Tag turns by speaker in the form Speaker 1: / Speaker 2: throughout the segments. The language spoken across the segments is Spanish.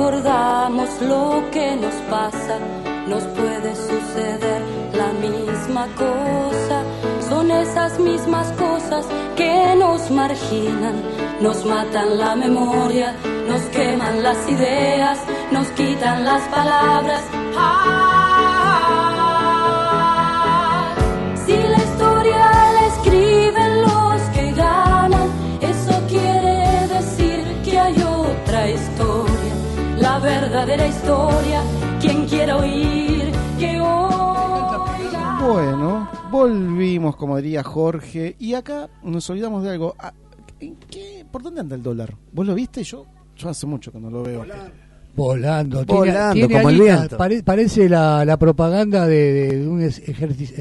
Speaker 1: recordamos lo que nos pasa, nos puede suceder la misma cosa. Son esas mismas cosas que nos marginan, nos matan la memoria, nos queman las ideas, nos quitan las palabras. Si la historia la escriben los que ganan, eso quiere decir que hay otra historia, la verdadera historia. Quien quiera oír, que oiga.
Speaker 2: Bueno, volvimos, como diría Jorge, y acá nos olvidamos de algo. ¿Por dónde anda el dólar? ¿Vos lo viste? Yo hace mucho que no lo veo.
Speaker 3: Volando,
Speaker 4: tiene
Speaker 3: como el
Speaker 4: viento.
Speaker 3: Parece la propaganda de un ejército.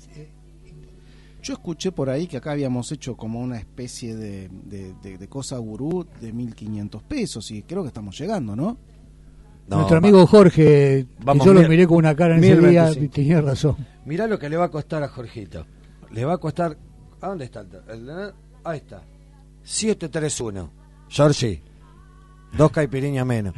Speaker 2: Yo escuché por ahí que acá habíamos hecho como una especie de cosa gurú de 1.500 pesos y creo que estamos llegando, ¿no?
Speaker 3: Nuestro amigo Jorge,
Speaker 4: vamos,
Speaker 3: que yo lo miré con una cara en ese día, tenía razón.
Speaker 4: Mirá lo que le va a costar a Jorgito. Le va a costar... ¿A dónde está? Ahí está. 731. Georgie, 2 caipiriñas menos.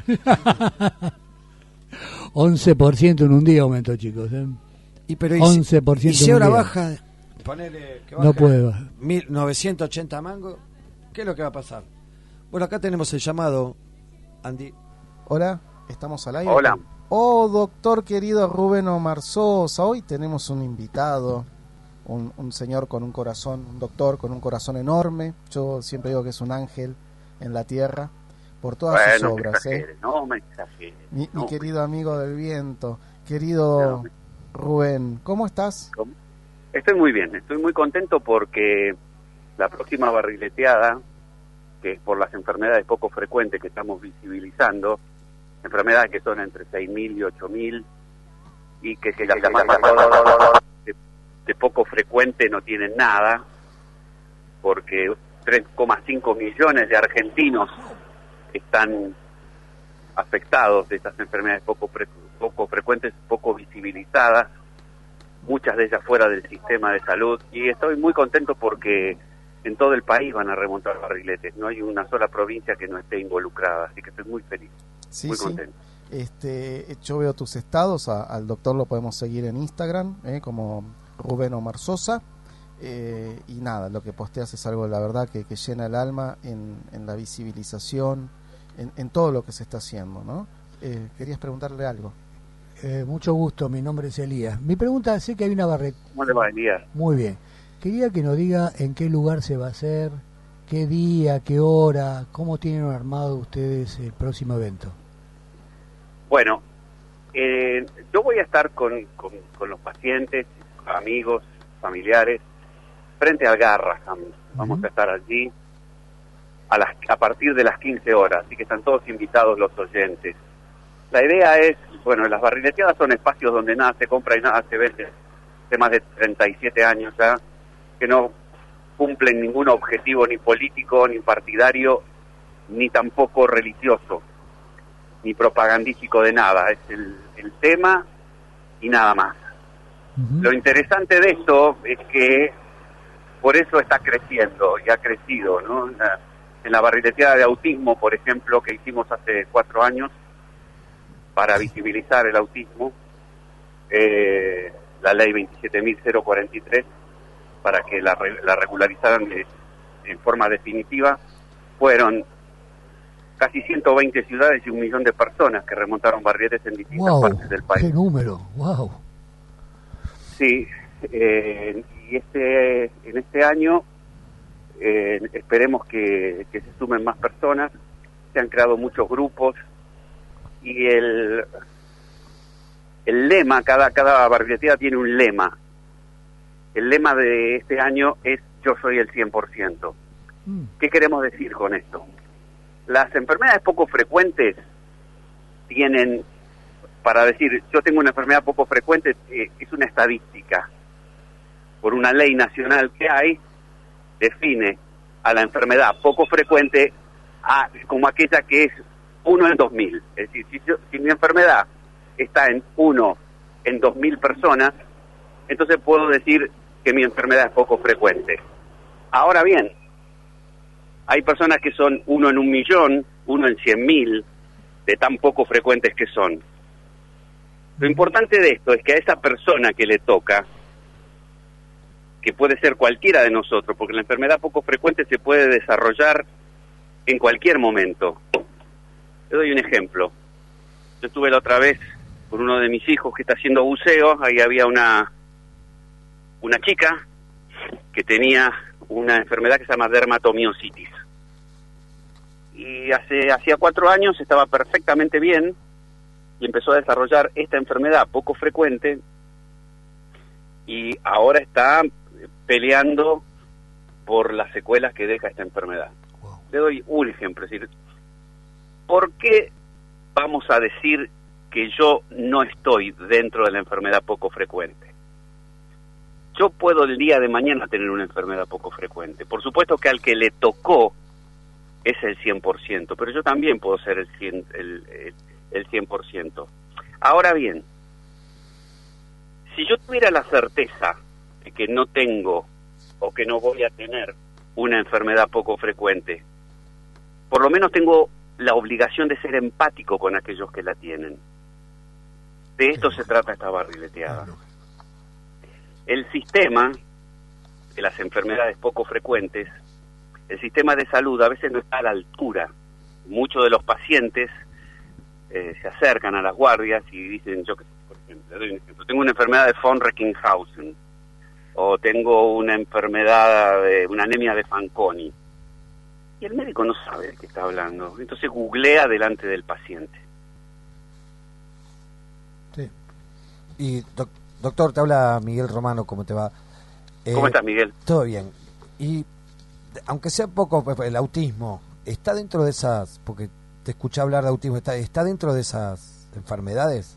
Speaker 3: 11% en un día aumentó, chicos.
Speaker 4: Y pero
Speaker 3: 11%
Speaker 4: y si
Speaker 3: en un
Speaker 4: ahora
Speaker 3: día.
Speaker 4: baja... Ponele que baja
Speaker 3: no puede bajar.
Speaker 4: 1.980 mangos. ¿Qué es lo que va a pasar? Bueno, acá tenemos el llamado, Andy.
Speaker 2: Hola, estamos al aire.
Speaker 5: Hola.
Speaker 2: Oh, doctor querido Rubén Omar Sosa, hoy tenemos un invitado, un señor con un corazón, un doctor con un corazón enorme. Yo siempre digo que es un ángel en la tierra por todas sus obras.
Speaker 5: No me exageres.
Speaker 2: Mi querido amigo del viento, querido Rubén, ¿cómo estás?
Speaker 5: ¿Cómo? Estoy muy bien, estoy muy contento porque la próxima barrileteada, que es por las enfermedades poco frecuentes que estamos visibilizando, enfermedades que son entre 6.000 y 8.000, y que se las llaman de poco frecuente no tienen nada, porque 3,5 millones de argentinos están afectados de estas enfermedades poco frecuentes, poco visibilizadas, muchas de ellas fuera del sistema de salud, y estoy muy contento porque en todo el país van a remontar barriletes, no hay una sola provincia que no esté involucrada, así que estoy muy feliz, muy contento.
Speaker 2: Yo veo tus estados, al doctor lo podemos seguir en Instagram, como Rubén Omar Sosa, y nada, lo que posteas es algo, la verdad, que llena el alma en la visibilización, en todo lo que se está haciendo, ¿no? Querías preguntarle algo.
Speaker 3: Mucho gusto, mi nombre es Elías. Mi pregunta, sé que hay una barreta.
Speaker 5: ¿Cómo le va, Elías?
Speaker 3: Muy bien. Quería que nos diga en qué lugar se va a hacer, qué día, qué hora, cómo tienen armado ustedes el próximo evento.
Speaker 5: Bueno, yo voy a estar con los pacientes, amigos, familiares, frente al Garrahan. Vamos a estar allí a partir de las 15 horas, así que están todos invitados los oyentes. La idea es, bueno, las barrileteadas son espacios donde nada se compra y nada se vende, hace más de 37 años ya, que no cumplen ningún objetivo ni político, ni partidario, ni tampoco religioso, ni propagandístico de nada, es el tema y nada más. Lo interesante de esto es que por eso está creciendo y ha crecido, ¿no? En la barrileteada de autismo, por ejemplo, que hicimos hace 4 años, para visibilizar el autismo, la ley 27.043, para que la regularizaran en forma definitiva, fueron casi 120 ciudades y 1 millón de personas que remontaron barriletes en distintas partes del país.
Speaker 3: ¡Qué número! ¡Wow!
Speaker 5: Sí, y en este año esperemos que se sumen más personas, se han creado muchos grupos, y el lema, cada barrileteada tiene un lema. El lema de este año es yo soy el 100%. ¿Qué queremos decir con esto? Las enfermedades poco frecuentes tienen, para decir yo tengo una enfermedad poco frecuente, es una estadística. Por una ley nacional que hay, define a la enfermedad poco frecuente como aquella que es 1 en 2000. Es decir, si mi enfermedad está en 1 en 2000 personas, entonces puedo decir que mi enfermedad es poco frecuente. Ahora bien, hay personas que son 1 en 1 millón, 1 en 100.000 de tan poco frecuentes que son. Lo importante de esto es que a esa persona que le toca, que puede ser cualquiera de nosotros, porque la enfermedad poco frecuente se puede desarrollar en cualquier momento. Le doy un ejemplo. Yo estuve la otra vez con uno de mis hijos que está haciendo buceo, ahí había una chica que tenía una enfermedad que se llama dermatomiositis. Y hacía 4 años estaba perfectamente bien y empezó a desarrollar esta enfermedad poco frecuente y ahora está peleando por las secuelas que deja esta enfermedad. Wow. Le doy un ejemplo, es decir, ¿por qué vamos a decir que yo no estoy dentro de la enfermedad poco frecuente? Yo puedo el día de mañana tener una enfermedad poco frecuente. Por supuesto que al que le tocó es el 100%, pero yo también puedo ser el 100%. Ahora bien, si yo tuviera la certeza de que no tengo o que no voy a tener una enfermedad poco frecuente, por lo menos tengo la obligación de ser empático con aquellos que la tienen. De esto se trata esta barrileteada. El sistema de las enfermedades poco frecuentes, el sistema de salud a veces no está a la altura. Muchos de los pacientes se acercan a las guardias y dicen, yo que sé, por ejemplo, doy un ejemplo, tengo una enfermedad de von Recklinghausen, o tengo una enfermedad, una anemia de Fanconi. Y el médico no sabe de qué está hablando, entonces googlea delante del paciente.
Speaker 4: Sí. Y doctor, te habla Miguel Romano, ¿cómo te va?
Speaker 5: ¿Cómo estás, Miguel?
Speaker 4: Todo bien. Y aunque sea poco, el autismo, ¿está dentro de esas, porque te escuché hablar de autismo, ¿está dentro de esas enfermedades?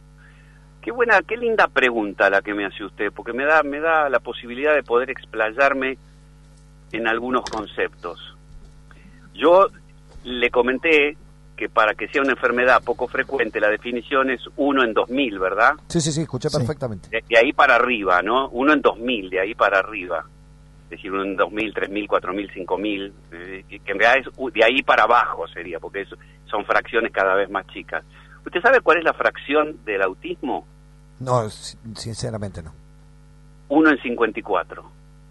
Speaker 5: Qué linda pregunta la que me hace usted, porque me da la posibilidad de poder explayarme en algunos conceptos. Yo le comenté que para que sea una enfermedad poco frecuente, la definición es 1 en 2000, ¿verdad?
Speaker 4: Sí, escuché perfectamente.
Speaker 5: De ahí para arriba, ¿no? 1 en 2000, de ahí para arriba. Es decir, 1 en 2000, 3000, 4000, 5000, que en realidad es de ahí para abajo sería, porque son fracciones cada vez más chicas. ¿Usted sabe cuál es la fracción del autismo?
Speaker 4: No, sinceramente no.
Speaker 5: 1 en 54.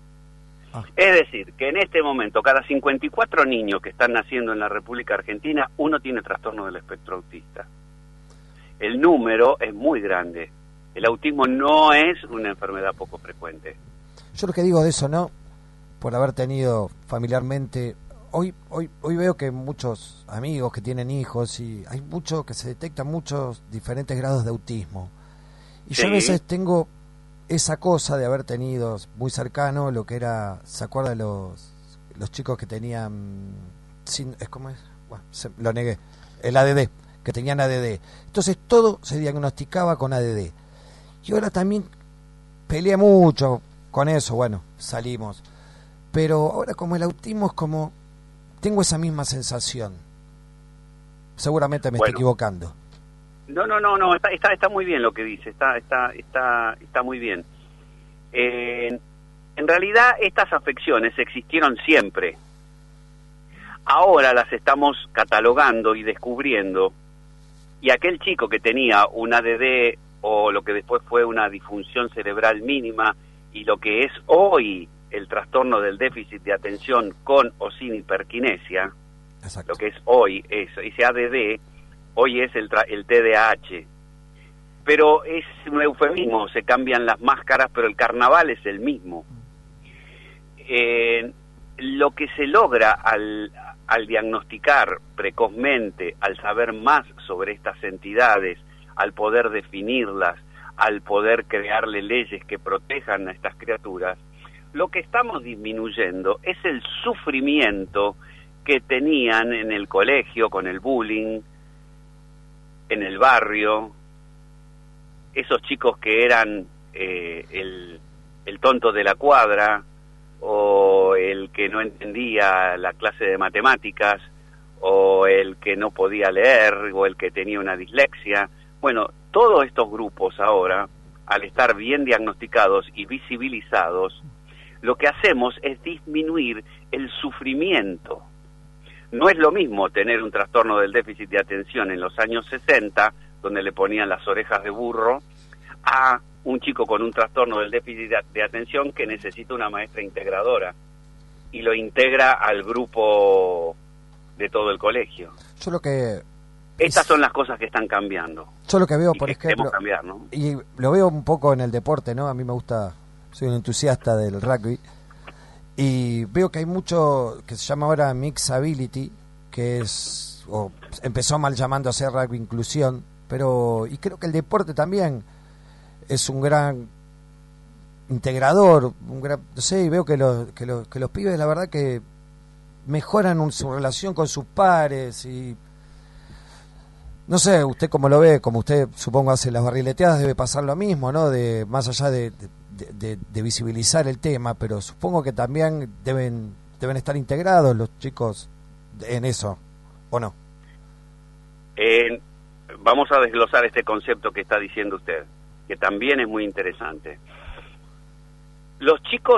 Speaker 5: Es decir, que en este momento, cada 54 niños que están naciendo en la República Argentina, uno tiene trastorno del espectro autista. El número es muy grande. El autismo no es una enfermedad poco frecuente.
Speaker 4: Yo lo que digo de eso, ¿no? Por haber tenido familiarmente... Hoy veo que muchos amigos que tienen hijos, y hay mucho que se detectan muchos diferentes grados de autismo. Y yo a veces tengo esa cosa de haber tenido muy cercano lo que era, ¿se acuerda de los chicos que tenían, ¿cómo es? Bueno, lo negué, el ADD, que tenían ADD. Entonces todo se diagnosticaba con ADD. Y ahora también peleé mucho con eso, bueno, salimos. Pero ahora como el autismo es como, tengo esa misma sensación. Seguramente me estoy equivocando.
Speaker 5: No, está muy bien lo que dice, está muy bien. En realidad estas afecciones existieron siempre. Ahora las estamos catalogando y descubriendo, y aquel chico que tenía un ADD o lo que después fue una disfunción cerebral mínima y lo que es hoy el trastorno del déficit de atención con o sin hiperquinesia, exacto, lo que es hoy ese ADD, hoy es el TDAH, pero es un eufemismo, se cambian las máscaras, pero el carnaval es el mismo. Lo que se logra al diagnosticar precozmente, al saber más sobre estas entidades, al poder definirlas, al poder crearle leyes que protejan a estas criaturas, lo que estamos disminuyendo es el sufrimiento que tenían en el colegio con el bullying, en el barrio, esos chicos que eran el tonto de la cuadra, o el que no entendía la clase de matemáticas, o el que no podía leer, o el que tenía una dislexia. Bueno, todos estos grupos ahora, al estar bien diagnosticados y visibilizados, lo que hacemos es disminuir el sufrimiento. no es lo mismo tener un trastorno del déficit de atención en los años 60, donde le ponían las orejas de burro, a un chico con un trastorno del déficit de atención que necesita una maestra integradora y lo integra al grupo de todo el colegio.
Speaker 4: Yo lo que...
Speaker 5: Estas son las cosas que están cambiando.
Speaker 4: Yo lo que veo,
Speaker 5: y
Speaker 4: por
Speaker 5: que
Speaker 4: ejemplo,
Speaker 5: cambiar, ¿no?
Speaker 4: y lo veo un poco en el deporte, ¿no? A mí me gusta, soy un entusiasta del rugby, y veo que hay mucho que se llama ahora mixability, que es, o empezó mal llamándose rugby inclusión, pero, y creo que el deporte también es un gran integrador, un gran, no sé, y veo que los pibes, la verdad que mejoran su relación con sus pares, y no sé, usted cómo lo ve, como usted supongo hace las barrileteadas, debe pasar lo mismo, ¿no? De más allá de visibilizar el tema, pero supongo que también deben estar integrados los chicos en eso, ¿o no?
Speaker 5: Vamos a desglosar este concepto que está diciendo usted, que también es muy interesante. Los chicos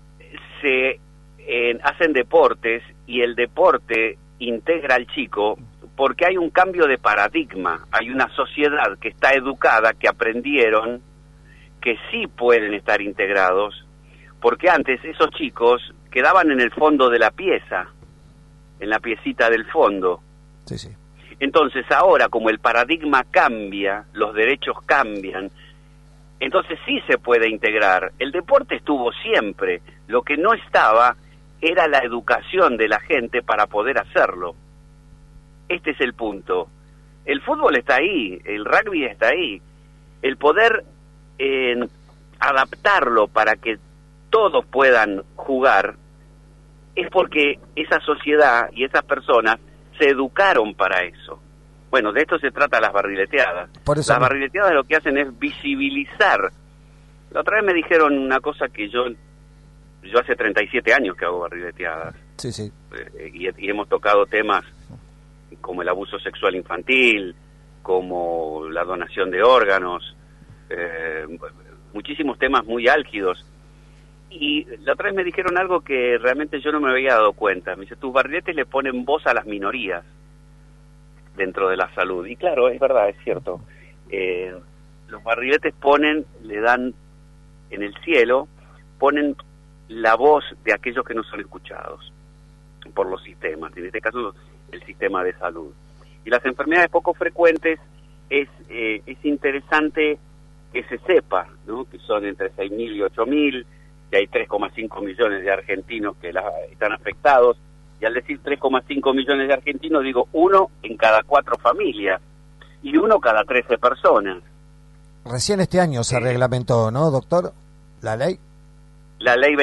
Speaker 5: hacen deportes y el deporte integra al chico porque hay un cambio de paradigma, hay una sociedad que está educada, que aprendieron que sí pueden estar integrados, porque antes esos chicos quedaban en el fondo de la pieza, en la piecita del fondo.
Speaker 4: Sí, sí.
Speaker 5: Entonces ahora, como el paradigma cambia, los derechos cambian, entonces sí se puede integrar. El deporte estuvo siempre, lo que no estaba era la educación de la gente para poder hacerlo. Este es el punto. El fútbol está ahí, el rugby está ahí. El poder adaptarlo para que todos puedan jugar es porque esa sociedad y esas personas se educaron para eso. Bueno, de esto se trata las barrileteadas. Las barrileteadas lo que hacen es visibilizar. La otra vez me dijeron una cosa que yo hace 37 años que hago barrileteadas.
Speaker 4: Sí, sí.
Speaker 5: Y hemos tocado temas como el abuso sexual infantil, como la donación de órganos, muchísimos temas muy álgidos. Y la otra vez me dijeron algo que realmente yo no me había dado cuenta. Me dice, tus barriletes le ponen voz a las minorías dentro de la salud. Y claro, es verdad, es cierto. Los barriletes le dan en el cielo, ponen la voz de aquellos que no son escuchados por los sistemas, en este caso el sistema de salud. Y las enfermedades poco frecuentes es interesante que se sepa, ¿no? Que son entre 6.000 y 8.000, que hay 3,5 millones de argentinos que están afectados, y al decir 3,5 millones de argentinos digo 1 en cada 4 familias y 1 cada 13 personas.
Speaker 4: Recién este año se reglamentó, ¿no, doctor? ¿La ley?
Speaker 5: La ley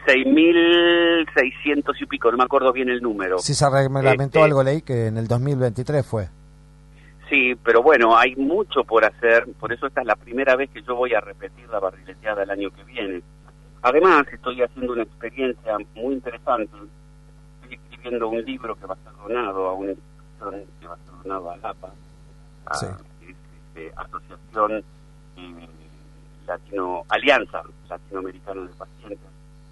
Speaker 5: 26.600 y pico, no me acuerdo bien el número.
Speaker 4: Sí, se reglamentó algo, leí que en el 2023 fue.
Speaker 5: Sí, pero bueno, hay mucho por hacer, por eso esta es la primera vez que yo voy a repetir la barrileteada el año que viene. Además, estoy haciendo una experiencia muy interesante. Estoy escribiendo un libro que va a ser donado a una institución que va a ser donado a ALAPA,
Speaker 4: sí.
Speaker 5: Asociación Alianza Latinoamericana de Pacientes.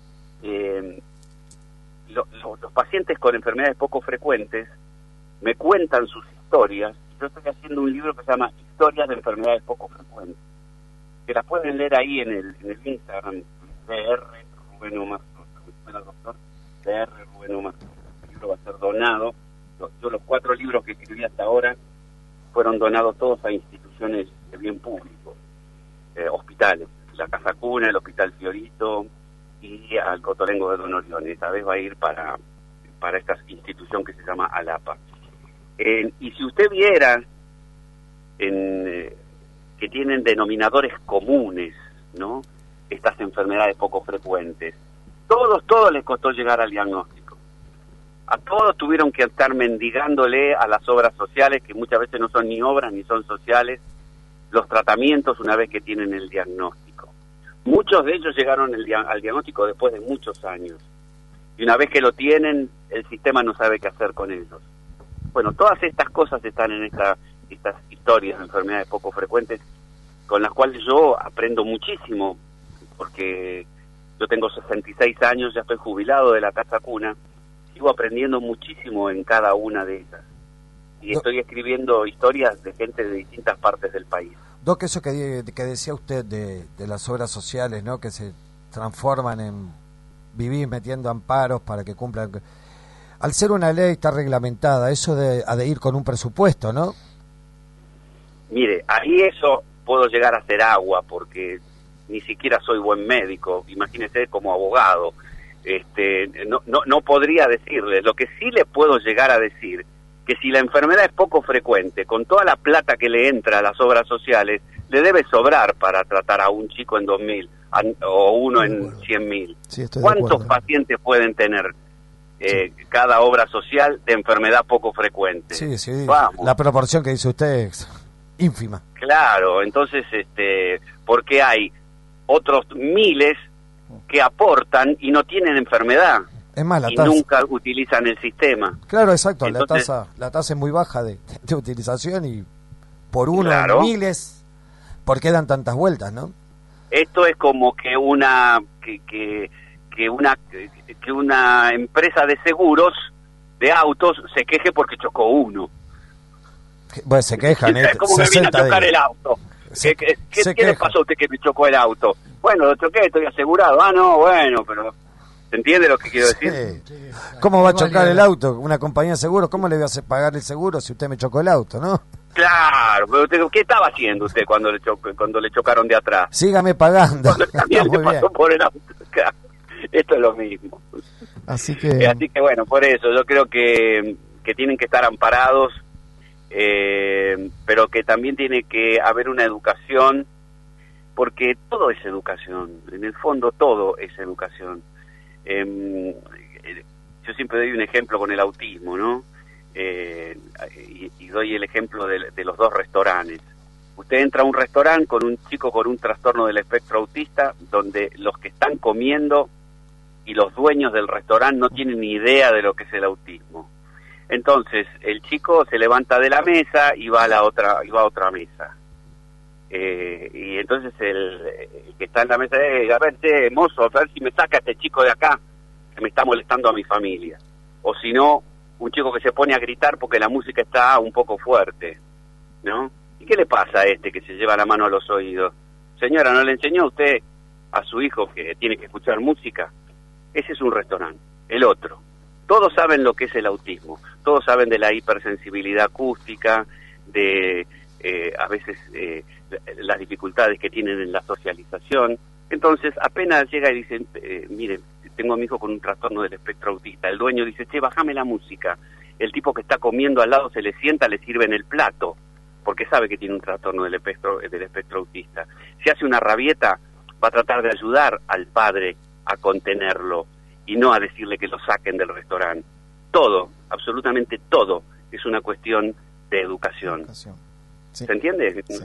Speaker 5: Los pacientes con enfermedades poco frecuentes me cuentan sus historias. Yo estoy haciendo un libro que se llama Historias de enfermedades poco frecuentes, que las pueden leer ahí en el Instagram, DR Rubén Omar Sosa, doctor DR Rubén Omar Sosa. El libro va a ser donado. Yo los 4 libros que escribí hasta ahora fueron donados todos a instituciones de bien público, hospitales, la Casa Cuna, el Hospital Fiorito y al Cotolengo de Don Orión. Esta vez va a ir para esta institución que se llama ALAPA. Y si usted viera que tienen denominadores comunes, ¿no? Estas enfermedades poco frecuentes, todos les costó llegar al diagnóstico. A todos tuvieron que estar mendigándole a las obras sociales, que muchas veces no son ni obras ni son sociales, los tratamientos una vez que tienen el diagnóstico. Muchos de ellos llegaron al diagnóstico después de muchos años. Y una vez que lo tienen, el sistema no sabe qué hacer con ellos. Bueno, todas estas cosas están en estas historias de enfermedades poco frecuentes, con las cuales yo aprendo muchísimo, porque yo tengo 66 años, ya estoy jubilado de la Casa Cuna, sigo aprendiendo muchísimo en cada una de ellas. Y estoy escribiendo historias de gente de distintas partes del país.
Speaker 4: Doc, eso que decía usted de las obras sociales, ¿no? Que se transforman en vivir metiendo amparos para que cumplan. Al ser una ley está reglamentada, eso ha de ir con un presupuesto, ¿no?
Speaker 5: Mire, ahí eso puedo llegar a hacer agua, porque ni siquiera soy buen médico, imagínese como abogado. No podría decirle. Lo que sí le puedo llegar a decir, que si la enfermedad es poco frecuente, con toda la plata que le entra a las obras sociales, le debe sobrar para tratar a un chico en 2.000 o uno en 100.000.
Speaker 2: Sí,
Speaker 5: ¿Cuántos pacientes pueden tener cada obra social de enfermedad poco frecuente?
Speaker 4: Sí.
Speaker 5: Vamos.
Speaker 4: La proporción que dice usted es ínfima.
Speaker 5: Claro, entonces, porque hay otros miles que aportan y no tienen enfermedad.
Speaker 4: Es más, la
Speaker 5: y
Speaker 4: tasa,
Speaker 5: nunca utilizan el sistema.
Speaker 4: Claro, exacto.
Speaker 5: Entonces,
Speaker 4: la tasa es muy baja de utilización y por uno
Speaker 5: claro,
Speaker 4: en miles, ¿por qué dan tantas vueltas, no?
Speaker 5: Esto es como que una empresa de seguros de autos se queje porque chocó uno.
Speaker 4: Bueno, se quejan.
Speaker 5: ¿Cómo me viene a chocar el auto? ¿Qué le pasó a usted que me chocó el auto? Bueno, lo choqué, estoy asegurado. Ah, no, bueno, pero ¿se entiende lo que quiero decir?
Speaker 4: Sí. ¿Cómo va a chocar el auto? Una compañía de seguros, ¿cómo le voy a hacer pagar el seguro si usted me chocó el auto, no?
Speaker 5: Claro, pero usted, ¿qué estaba haciendo usted cuando le chocaron de atrás?
Speaker 4: Sígame pagando.
Speaker 5: Cuando también le pasó por el auto. Esto es lo mismo.
Speaker 2: Así que
Speaker 5: bueno, por eso yo creo que tienen que estar amparados, pero que también tiene que haber una educación, porque todo es educación, en el fondo todo es educación. Yo siempre doy un ejemplo con el autismo, ¿no? Y doy el ejemplo de los dos restaurantes. Usted entra a un restaurante con un chico con un trastorno del espectro autista, donde los que están comiendo y los dueños del restaurante no tienen ni idea de lo que es el autismo. Entonces, el chico se levanta de la mesa y va a otra mesa. Y entonces el que está en la mesa dice, a ver, mozo, a ver si me saca este chico de acá, que me está molestando a mi familia. O si no, un chico que se pone a gritar porque la música está un poco fuerte, ¿no? ¿Y qué le pasa a este que se lleva la mano a los oídos? Señora, ¿no le enseñó usted a su hijo que tiene que escuchar música? Ese es un restaurante. El otro. Todos saben lo que es el autismo. Todos saben de la hipersensibilidad acústica, de a veces las dificultades que tienen en la socialización. Entonces, apenas llega y dicen, miren, tengo a mi hijo con un trastorno del espectro autista. El dueño dice, che, bájame la música. El tipo que está comiendo al lado se le sienta, le sirve en el plato, porque sabe que tiene un trastorno del espectro autista. Si hace una rabieta, va a tratar de ayudar al padre a contenerlo y no a decirle que lo saquen del restaurante. Todo, absolutamente todo, es una cuestión de educación.
Speaker 2: Sí.
Speaker 5: ¿Se entiende?
Speaker 2: Sí.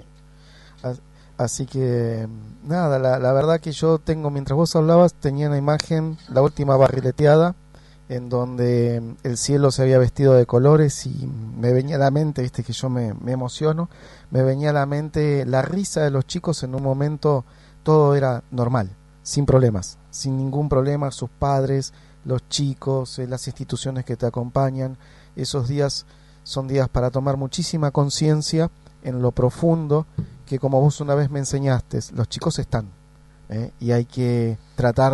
Speaker 2: Así que, nada, la verdad que yo tengo, mientras vos hablabas, tenía una imagen, la última barrileteada, en donde el cielo se había vestido de colores y me venía a la mente, viste que yo me emociono, me venía a la mente la risa de los chicos. En un momento todo era normal, sin problemas, sin ningún problema, sus padres, los chicos, las instituciones que te acompañan. Esos días son días para tomar muchísima conciencia en lo profundo, que como vos una vez me enseñaste, los chicos están, y hay que tratar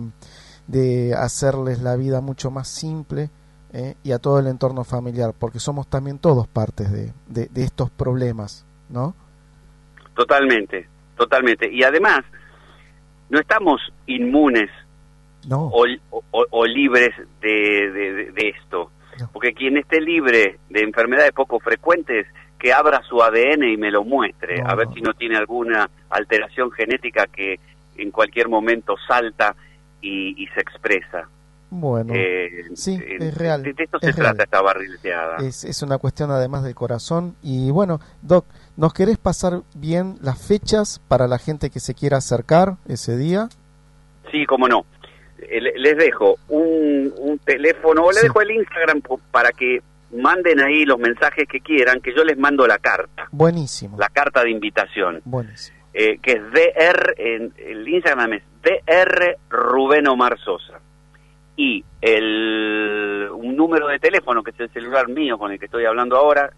Speaker 2: de hacerles la vida mucho más simple, y a todo el entorno familiar, porque somos también todos partes de estos problemas, ¿no?
Speaker 5: Totalmente. Y además, no estamos inmunes,
Speaker 2: no,
Speaker 5: o libres de esto, no. Porque quien esté libre de enfermedades poco frecuentes, que abra su ADN y me lo muestre, a ver si no tiene alguna alteración genética que en cualquier momento salta y se expresa.
Speaker 2: Bueno, sí, es real.
Speaker 5: De esto se trata esta barrileteada.
Speaker 2: Es una cuestión además del corazón. Y bueno, Doc, ¿nos querés pasar bien las fechas para la gente que se quiera acercar ese día?
Speaker 5: Sí, cómo no. Les dejo un teléfono, o les dejo el Instagram para que manden ahí los mensajes que quieran, que yo les mando la carta.
Speaker 2: Buenísimo.
Speaker 5: La carta de invitación.
Speaker 2: Buenísimo.
Speaker 5: Que es el Instagram es DR Rubén Omar Sosa. Y el número de teléfono, que es el celular mío con el que estoy hablando ahora,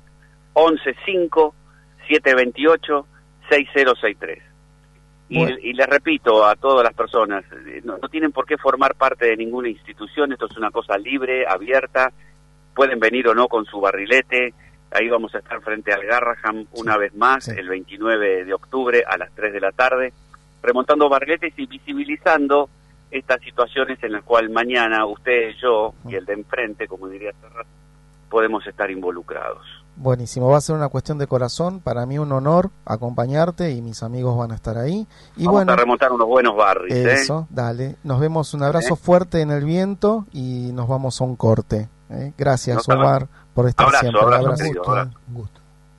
Speaker 5: 11-5-728-6063.
Speaker 2: Bueno.
Speaker 5: Y les repito a todas las personas, no tienen por qué formar parte de ninguna institución, esto es una cosa libre, abierta, pueden venir o no con su barrilete, ahí vamos a estar frente al Garraham una vez más, el 29 de octubre a las 3 de la tarde, remontando barriletes y visibilizando estas situaciones en las cuales mañana usted, yo y el de enfrente, como diría Serrat, podemos estar involucrados.
Speaker 2: Buenísimo, va a ser una cuestión de corazón, para mí un honor acompañarte y mis amigos van a estar ahí. Y
Speaker 5: vamos
Speaker 2: bueno,
Speaker 5: a remontar unos buenos barrios.
Speaker 2: Eso, dale, nos vemos, un abrazo fuerte en el viento y nos vamos a un corte. Gracias, Omar, por estar siempre.
Speaker 5: Abrazo, querido, abrazo.
Speaker 3: Un gusto.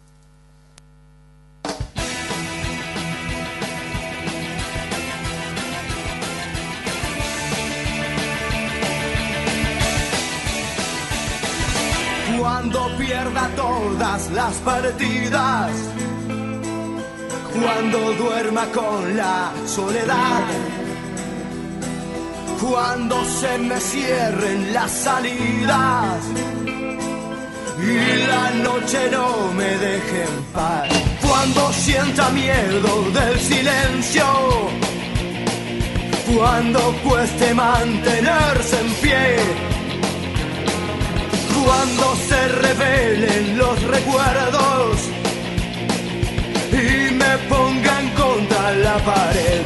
Speaker 6: Cuando pierda todas las partidas, cuando duerma con la soledad, cuando se me cierren las salidas y la noche no me deje en paz, cuando sienta miedo del silencio, cuando cueste mantenerse en pie, cuando se revelen los recuerdos y me pongan contra la pared,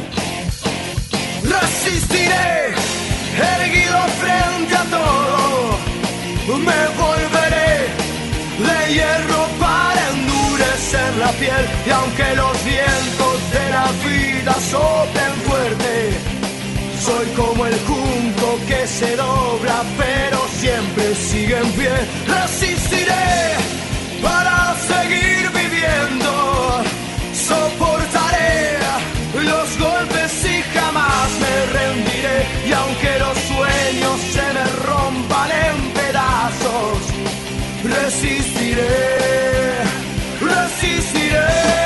Speaker 6: resistiré erguido frente a todo, me volveré de hierro para endurecer la piel, y aunque los vientos de la vida soplen fuerte, soy como el junco que se dobla pero siempre sigue en pie. Resistiré para seguir viviendo, soportaré los golpes y jamás me rendiré, y aunque los sueños se me rompan en pedazos, resistiré, resistiré.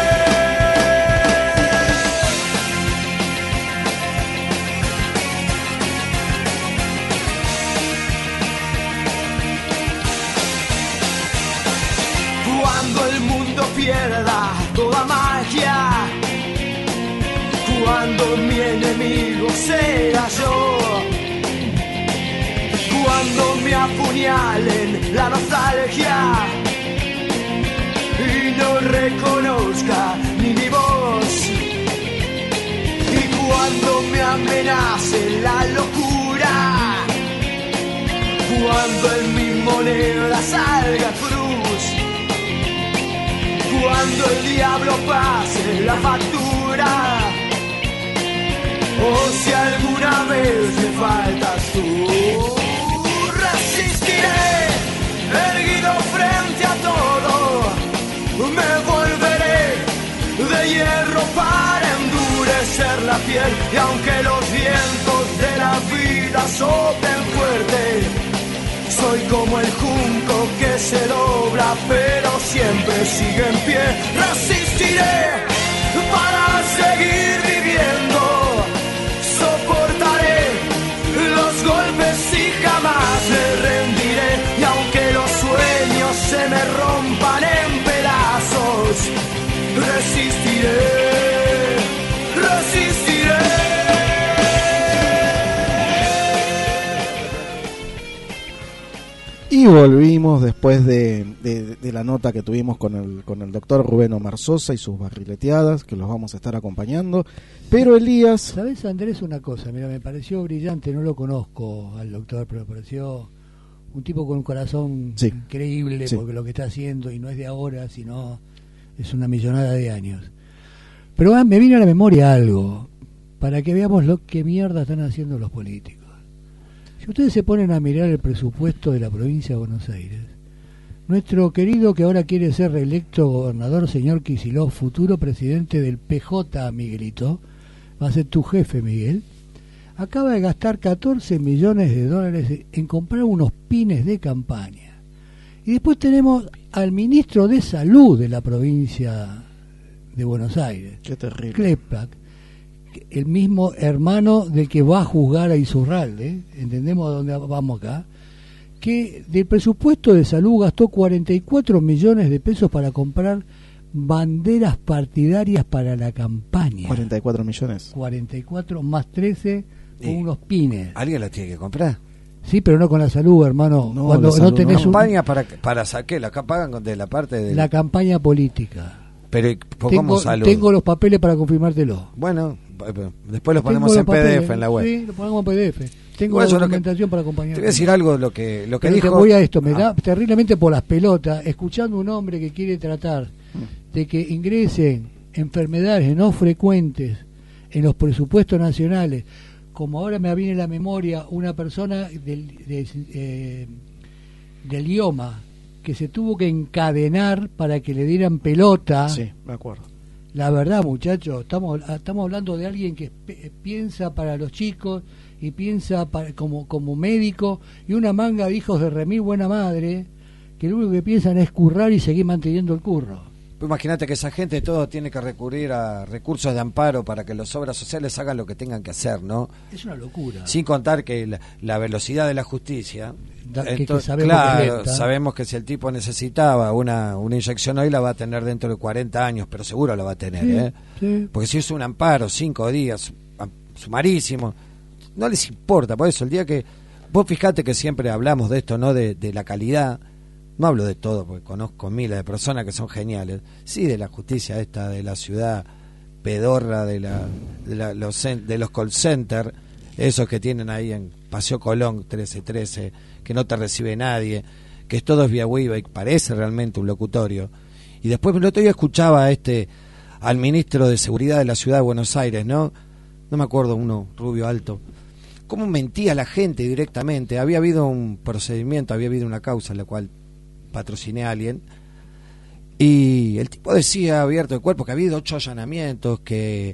Speaker 6: Cuando el mundo pierda toda magia, cuando mi enemigo sea yo, cuando me apuñalen la nostalgia y no reconozca ni mi voz, y cuando me amenace la locura, cuando en mi moneda salga cruz, cuando el diablo pase la factura, o si alguna vez me faltas tú, resistiré erguido frente a todo, me volveré de hierro para endurecer la piel, y aunque los vientos de la vida soplen fuerte, soy como el junco que se dobla pero siempre sigue en pie. Resistiré para seguir viviendo, soportaré los golpes y jamás me rendiré, y aunque los sueños se me rompan en pedazos, resistiré, resistiré.
Speaker 2: Y volvimos después de la nota que tuvimos con el doctor Rubén Omar Sosa y sus barrileteadas, que los vamos a estar acompañando. Pero Elías...
Speaker 3: ¿Sabes, Andrés, una cosa? Mira, me pareció brillante, no lo conozco al doctor, pero me pareció un tipo con un corazón increíble, porque lo que está haciendo, y no es de ahora, sino es una millonada de años. Pero me vino a la memoria algo, para que veamos lo que mierda están haciendo los políticos. Si ustedes se ponen a mirar el presupuesto de la provincia de Buenos Aires, nuestro querido que ahora quiere ser reelecto gobernador, señor Kicillof, futuro presidente del PJ, Miguelito, va a ser tu jefe, Miguel, acaba de gastar 14 millones de dólares en comprar unos pines de campaña. Y después tenemos al ministro de Salud de la provincia de Buenos Aires,
Speaker 2: Qué terrible.
Speaker 3: Klepak, el mismo hermano del que va a juzgar a Isurralde, entendemos a dónde vamos acá, que del presupuesto de salud gastó 44 millones de pesos para comprar banderas partidarias para la campaña.
Speaker 2: 44 millones.
Speaker 3: 44 más 13 con unos pines.
Speaker 4: ¿Alguien la tiene que comprar?
Speaker 3: Sí, pero no con la salud, hermano.
Speaker 2: No,
Speaker 3: cuando
Speaker 2: la salud
Speaker 3: no tenés
Speaker 2: no.
Speaker 4: ¿Campaña para saqué? ¿Acá pagan de la parte de
Speaker 3: la campaña política.
Speaker 4: Pero ¿cómo salud?
Speaker 3: Tengo los papeles para confirmártelo.
Speaker 4: Bueno, después los ponemos en PDF en la web.
Speaker 3: Sí, lo ponemos en PDF. Tengo
Speaker 4: Bueno,
Speaker 3: la documentación para acompañar.
Speaker 4: Te voy a decir algo, lo que
Speaker 3: pero
Speaker 4: dijo.
Speaker 3: te voy a esto, me da terriblemente por las pelotas, escuchando un hombre que quiere tratar de que ingresen enfermedades no frecuentes en los presupuestos nacionales, como ahora me viene a la memoria una persona del IOMA que se tuvo que encadenar para que le dieran pelota.
Speaker 2: Sí, me acuerdo.
Speaker 3: La verdad, muchachos, estamos hablando de alguien que piensa para los chicos y piensa como médico, y una manga de hijos de remil buena madre que lo único que piensan es currar y seguir manteniendo el curro.
Speaker 4: Pues imagínate que esa gente todo tiene que recurrir a recursos de amparo para que las obras sociales hagan lo que tengan que hacer, ¿no?
Speaker 3: Es una locura.
Speaker 4: Sin contar que la velocidad de la justicia,
Speaker 3: que sabemos
Speaker 4: claro, sabemos que si el tipo necesitaba una inyección hoy la va a tener dentro de 40 años, pero seguro la va a tener,
Speaker 3: sí.
Speaker 4: Porque si es un amparo, 5 días, sumarísimo, no les importa. Por eso el día que vos fijate que siempre hablamos de esto, ¿no? De la calidad. No hablo de todo, porque conozco miles de personas que son geniales. Sí, de la justicia esta, de la ciudad pedorra, de los call centers, esos que tienen ahí en Paseo Colón 1313, que no te recibe nadie, que todo es vía web y parece realmente un locutorio. Y después el otro día escuchaba al ministro de Seguridad de la Ciudad de Buenos Aires, no me acuerdo, uno rubio alto, cómo mentía la gente directamente. Había habido un procedimiento, había habido una causa en la cual patrociné a alguien, y el tipo decía abierto de cuerpo que había habido 8 allanamientos, que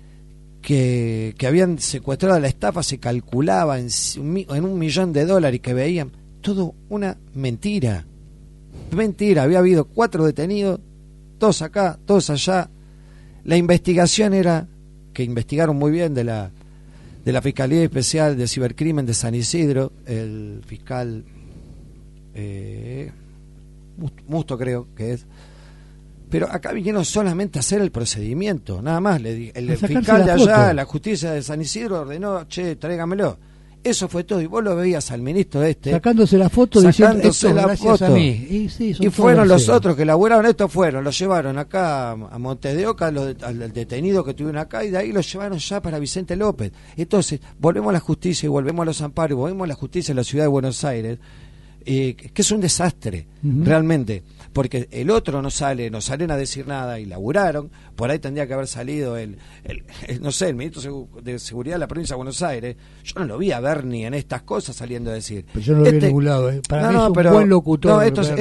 Speaker 4: habían secuestrado a la estafa, se calculaba en $1 millón, y que veían todo una mentira, había habido 4 detenidos, 2 acá, 2 allá. La investigación era, que investigaron muy bien de la Fiscalía Especial de Cibercrimen de San Isidro, el fiscal Musto creo que es, pero acá vinieron solamente a hacer el procedimiento, nada más. El fiscal de allá, la justicia de San Isidro ordenó, che, tráigamelo. Eso fue todo, y vos lo veías al ministro
Speaker 3: sacándose la foto,
Speaker 4: sacándose la foto,
Speaker 3: a mí. Y
Speaker 4: fueron los otros que elaboraron esto, los llevaron acá a Montes de Oca, al detenido que tuvieron acá, y de ahí los llevaron ya para Vicente López. Entonces volvemos a la justicia y volvemos a los amparos y volvemos a la justicia de la ciudad de Buenos Aires, que es un desastre, realmente, porque el otro no salen a decir nada, y laburaron. Por ahí tendría que haber salido el ministro de Seguridad de la provincia de Buenos Aires. Yo no lo vi a Bernie en estas cosas saliendo a decir.
Speaker 3: Pero yo no lo vi en ningún lado, Para mí es un buen locutor.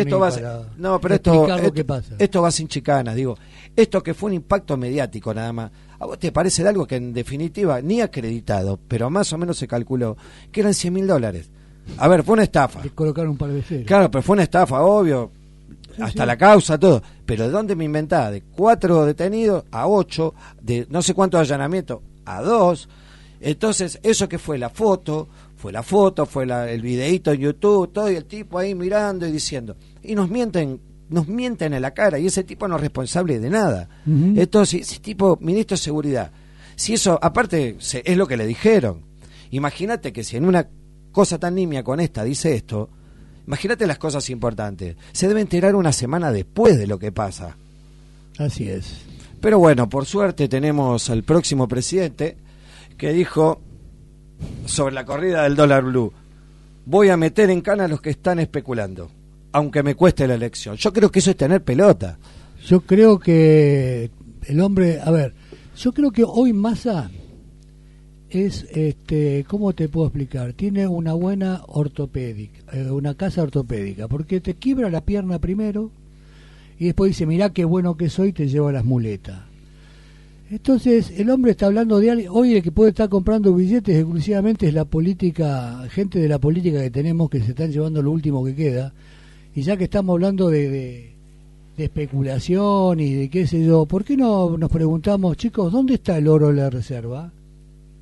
Speaker 4: Esto va sin chicanas, digo. Esto que fue un impacto mediático nada más. ¿A vos te parece de algo que en definitiva ni acreditado, pero más o menos se calculó que eran $100.000? A ver, fue una estafa.
Speaker 3: Le colocaron un par de ceros.
Speaker 4: Claro, pero fue una estafa, obvio. Sí, hasta la causa, todo. Pero ¿de dónde me inventaba? De 4 detenidos a 8, de no sé cuántos allanamientos a 2. Entonces, eso que fue la foto, fue el videíto en YouTube, todo, y el tipo ahí mirando y diciendo. Y nos mienten en la cara, y ese tipo no es responsable de nada. Entonces, ese tipo, ministro de Seguridad, si eso, aparte, es lo que le dijeron. Imagínate que si en una cosa tan nimia con esta dice esto, imagínate las cosas importantes. Se debe enterar una semana después de lo que pasa.
Speaker 3: Así es.
Speaker 4: Pero bueno, por suerte tenemos al próximo presidente que dijo sobre la corrida del dólar blue: voy a meter en cana a los que están especulando, aunque me cueste la elección. Yo creo que eso es tener pelota.
Speaker 3: Yo creo que el hombre, yo creo que hoy Massa es, ¿cómo te puedo explicar? Tiene una buena ortopédica, una casa ortopédica, porque te quiebra la pierna primero y después dice, mirá qué bueno que soy, te llevo a las muletas. Entonces el hombre está hablando de alguien, hoy el que puede estar comprando billetes exclusivamente es la política, gente de la política que tenemos, que se están llevando lo último que queda. Y ya que estamos hablando de especulación y de qué sé yo, ¿por qué no nos preguntamos, chicos, dónde está el oro de la reserva?